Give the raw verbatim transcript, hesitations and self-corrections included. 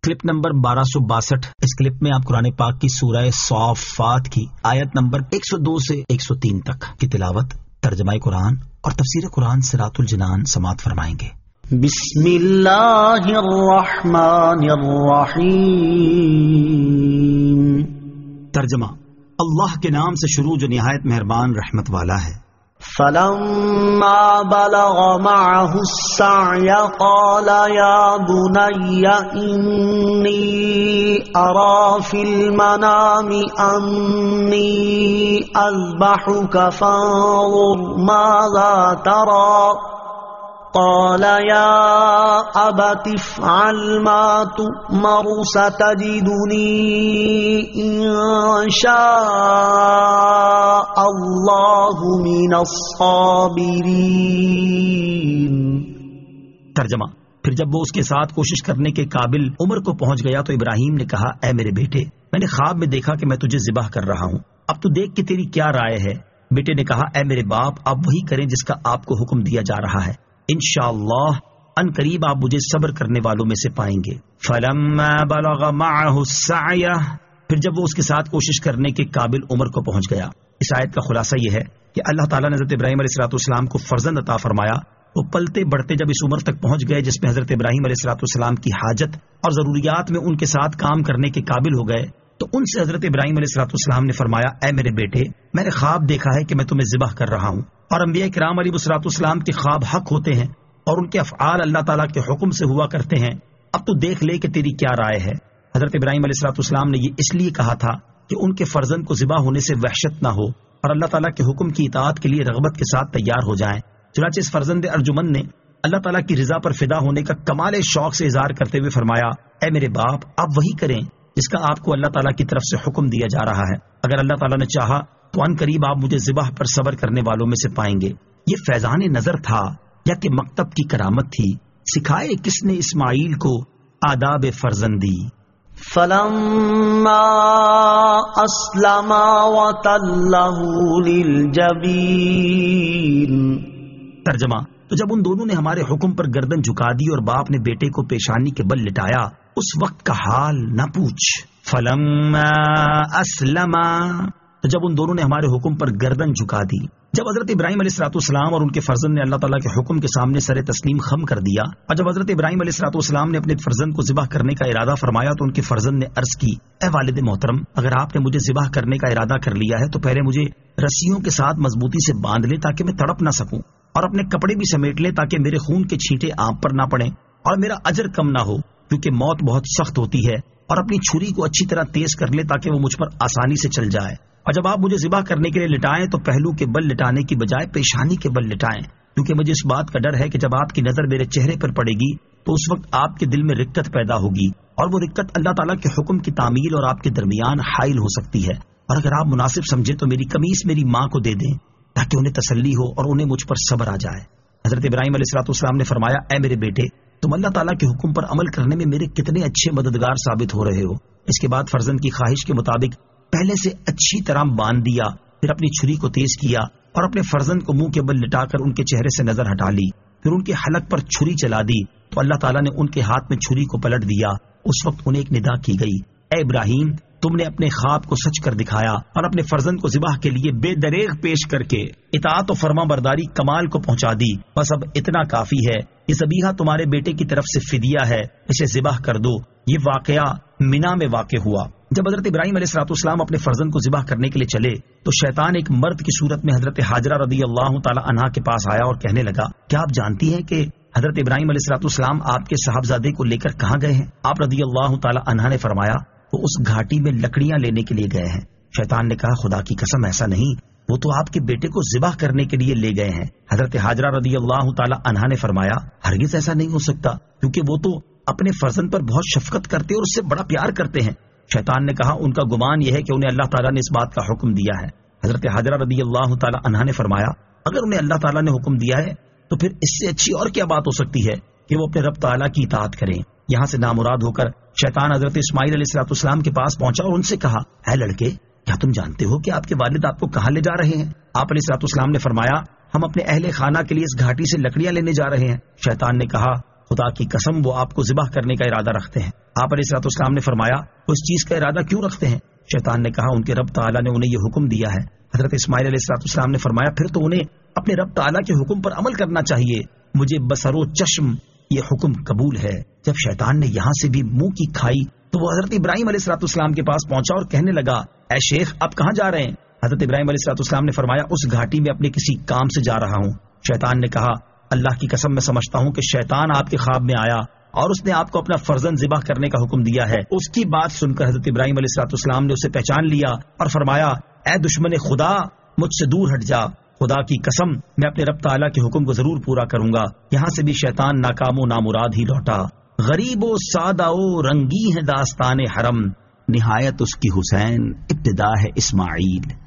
Clip number بارہ سو باسٹھ. اس clip میں آپ قرآن پاک کی سورہ صافات کی آیت نمبر ایک سو دو سے ایک سو تین تک کی تلاوت، ترجمہ قرآن اور تفسیر قرآن صراط الجنان سماعت فرمائیں گے. بسم اللہ الرحمن الرحیم. ترجمہ: اللہ کے نام سے شروع جو نہایت مہربان رحمت والا ہے. فلما بلغ معه السعي قال يا بني إني أرى في المنام أني أذبحك فانظر ماذا ترى قال يا أبت افعل ما تؤمر ستجدني إن شاء الله من الصابرين. ترجمہ: پھر جب وہ اس کے ساتھ کوشش کرنے کے قابل عمر کو پہنچ گیا تو ابراہیم نے کہا، اے میرے بیٹے، میں نے خواب میں دیکھا کہ میں تجھے ذبح کر رہا ہوں، اب تو دیکھ کہ تیری کیا رائے ہے. بیٹے نے کہا، اے میرے باپ، آپ وہی کریں جس کا آپ کو حکم دیا جا رہا ہے، انشاءاللہ ان قریب آپ مجھے صبر کرنے والوں میں سے پائیں گے. فلما بلغ معه السعي، پھر جب وہ اس کے ساتھ کوشش کرنے کے قابل عمر کو پہنچ گیا. اس آیت کا خلاصہ یہ ہے کہ اللہ تعالیٰ نے حضرت ابراہیم علیہ الصلوۃ والسلام کو فرزند عطا فرمایا. وہ پلتے بڑھتے جب اس عمر تک پہنچ گئے جس میں حضرت ابراہیم علیہ الصلوۃ والسلام کی حاجت اور ضروریات میں ان کے ساتھ کام کرنے کے قابل ہو گئے، تو ان سے حضرت ابراہیم علیہ الصلوۃ والسلام نے فرمایا، اے میرے بیٹے، میں نے خواب دیکھا ہے کہ میں تمہیں ذبح کر رہا ہوں، اور انبیاء کرام علیہ الصلوۃ والسلام کے خواب حق ہوتے ہیں اور ان کے افعال اللہ تعالیٰ کے حکم سے ہوا کرتے ہیں. اب تو دیکھ لے کہ تیری کیا رائے ہے. حضرت ابراہیم علیہ الصلوۃ والسلام نے یہ اس لیے کہا تھا کہ ان کے فرزند کو ذبح ہونے سے وحشت نہ ہو اور اللہ تعالیٰ کے حکم کی اطاعت کے لیے رغبت کے ساتھ تیار ہو جائیں. چنانچہ اس فرزند ارجمن نے اللہ تعالیٰ کی رضا پر فدا ہونے کا کمال شوق سے اظہار کرتے ہوئے فرمایا، اے میرے باپ، آپ وہی کریں جس کا آپ کو اللہ تعالیٰ کی طرف سے حکم دیا جا رہا ہے. اگر اللہ تعالیٰ نے چاہا تو ان قریب آپ مجھے ذبح پر صبر کرنے والوں میں سے پائیں گے. یہ فیضان نظر تھا یا کہ مکتب کی کرامت تھی؟ سکھائے کس نے اسماعیل کو آداب فرزندی؟ فلما اسلما وتلہ للجبین. ترجمہ: تو جب ان دونوں نے ہمارے حکم پر گردن جھکا دی اور باپ نے بیٹے کو پیشانی کے بل لٹایا، اس وقت کا حال نہ پوچھ. فلما اسلما، تو جب ان دونوں نے ہمارے حکم پر گردن جھکا دی. جب حضرت ابراہیم علیہ الصلوۃ والسلام اور ان کے فرزند نے اللہ تعالیٰ کے حکم کے سامنے سر تسلیم خم کر دیا، اور جب حضرت ابراہیم علیہ الصلوۃ والسلام نے اپنے فرزند کو ذبح کرنے کا ارادہ فرمایا تو ان کے فرزند نے عرض کی، اے والد محترم، اگر آپ نے مجھے ذبح کرنے کا ارادہ کر لیا ہے تو پہلے مجھے رسیوں کے ساتھ مضبوطی سے باندھ لے تاکہ میں تڑپ نہ سکوں، اور اپنے کپڑے بھی سمیٹ لے تاکہ میرے خون کے چھینٹے آپ پر نہ پڑیں اور میرا اجر کم نہ ہو، کیونکہ موت بہت سخت ہوتی ہے، اور اپنی چھری کو اچھی طرح تیز کر لے تاکہ وہ مجھ پر آسانی سے چل جائے. اور جب آپ مجھے ذبح کرنے کے لیے لٹائیں تو پہلو کے بل لٹانے کی بجائے پیشانی کے بل لٹائیں، کیونکہ مجھے اس بات کا ڈر ہے کہ جب آپ کی نظر میرے چہرے پر پڑے گی تو اس وقت آپ کے دل میں رکت پیدا ہوگی، اور وہ رکت اللہ تعالیٰ کے حکم کی تعمیل اور آپ کے درمیان حائل ہو سکتی ہے. اور اگر آپ مناسب سمجھیں تو میری قمیص میری ماں کو دے دیں تاکہ انہیں تسلی ہو اور انہیں مجھ پر صبر آ جائے. حضرت ابراہیم علیہ الصلوۃ والسلام نے فرمایا، اے میرے بیٹے، تم اللہ تعالیٰ کے حکم پر عمل کرنے میں میرے کتنے اچھے مددگار ثابت ہو رہے ہو. اس کے بعد فرزند کی خواہش کے مطابق پہلے سے اچھی طرح باندھ دیا، پھر اپنی چھری کو تیز کیا اور اپنے فرزند کو منہ کے بل لٹا کر ان کے چہرے سے نظر ہٹا لی، پھر ان کے حلق پر چھری چلا دی تو اللہ تعالیٰ نے ان کے ہاتھ میں چھری کو پلٹ دیا. اس وقت انہیں ایک ندا کی گئی، اے ابراہیم، تم نے اپنے خواب کو سچ کر دکھایا اور اپنے فرزند کو ذبح کے لیے بے دریغ پیش کر کے اطاعت و فرما برداری کمال کو پہنچا دی. بس اب اتنا کافی ہے، یہ ذبیحہ تمہارے بیٹے کی طرف سے فدیہ ہے، اسے ذبح کر دو. یہ واقعہ منا میں واقع ہوا. جب حضرت ابراہیم علیہ الصلوۃ والسلام اپنے فرزند کو ذبح کرنے کے لیے چلے تو شیطان ایک مرد کی صورت میں حضرت حاجرہ رضی اللہ تعالی عنہا کے پاس آیا اور کہنے لگا، کیا آپ جانتی ہیں کہ حضرت ابراہیم علیہ الصلوۃ والسلام آپ کے صاحبزادے کو لے کر کہاں گئے ہیں؟ آپ رضی اللہ تعالی عنہا نے فرمایا، وہ اس گھاٹی میں لکڑیاں لینے کے لیے گئے ہیں. شیطان نے کہا، خدا کی قسم ایسا نہیں، وہ تو آپ کے بیٹے کو ذبح کرنے کے لیے لے گئے ہیں. حضرت حاجرہ رضی اللہ تعالی عنہا نے فرمایا، ہرگز ایسا نہیں ہو سکتا، کیونکہ وہ تو اپنے فرزند پر بہت شفقت کرتے اور اس سے بڑا پیار کرتے ہیں. شیطان نے کہا، ان کا گمان یہ ہے کہ انہیں اللہ تعالیٰ نے اس بات کا حکم دیا ہے. حضرت حاجرہ رضی اللہ تعالی عنہا نے فرمایا، اگر انہیں اللہ تعالیٰ نے حکم دیا ہے تو پھر اس سے اچھی اور کیا بات ہو سکتی ہے کہ وہ اپنے رب تعالیٰ کی اطاعت کریں. یہاں سے نامراد ہو کر شیطان حضرت اسماعیل علیہ الصلوۃ والسلام کے پاس پہنچا اور ان سے کہا، اے لڑکے، کیا تم جانتے ہو کہ آپ کے والد آپ کو کہاں لے جا رہے ہیں؟ آپ علیہ الصلوۃ والسلام نے فرمایا، ہم اپنے اہل خانہ کے لیے اس گھاٹی سے لکڑیاں لینے جا رہے ہیں. شیطان نے کہا، خدا کی قسم وہ آپ کو ذبح کرنے کا ارادہ رکھتے ہیں۔ آپ علیہ الصلوۃ والسلام نے فرمایا اس چیز کا ارادہ کیوں رکھتے ہیں؟ شیطان نے کہا ان کے رب تعالیٰ نے انہیں یہ حکم دیا ہے۔ حضرت اسماعیل علیہ الصلوۃ والسلام نے فرمایا پھر تو انہیں اپنے رب تعالیٰ کے حکم پر عمل کرنا چاہیے، مجھے بصر و چشم یہ حکم قبول ہے۔ جب شیطان نے یہاں سے بھی منہ کی کھائی تو وہ حضرت ابراہیم علیہ الصلوۃ والسلام کے پاس پہنچا اور کہنے لگا اے شیخ آپ کہاں جا رہے ہیں؟ حضرت ابراہیم علیہ الصلوۃ والسلام نے فرمایا اس گھاٹی میں اپنے کسی کام سے جا رہا ہوں۔ شیطان نے کہا اللہ کی قسم میں سمجھتا ہوں کہ شیطان آپ کے خواب میں آیا اور اس نے آپ کو اپنا فرزند ذبح کرنے کا حکم دیا ہے۔ اس کی بات سن کر حضرت ابراہیم علیہ الصلوۃ والسلام نے اسے پہچان لیا اور فرمایا اے دشمن خدا مجھ سے دور ہٹ جا، خدا کی قسم میں اپنے رب تعالیٰ کے حکم کو ضرور پورا کروں گا۔ یہاں سے بھی شیطان ناکام و نامراد ہی لوٹا۔ غریب و سادہ و رنگی ہے داستان حرم، نہایت اس کی حسین ابتدا ہے اسماعیل۔